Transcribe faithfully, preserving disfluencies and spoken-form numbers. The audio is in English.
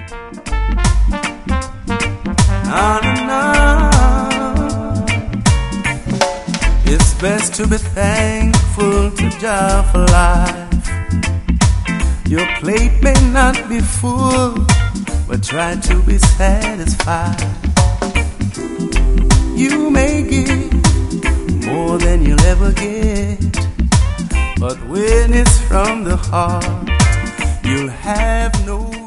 No, no, no. It's best to be thankful to Jah for life. Your plate may not be full, but try to be satisfied. You may get more than you'll ever get, but when it's from the heart, you'll have no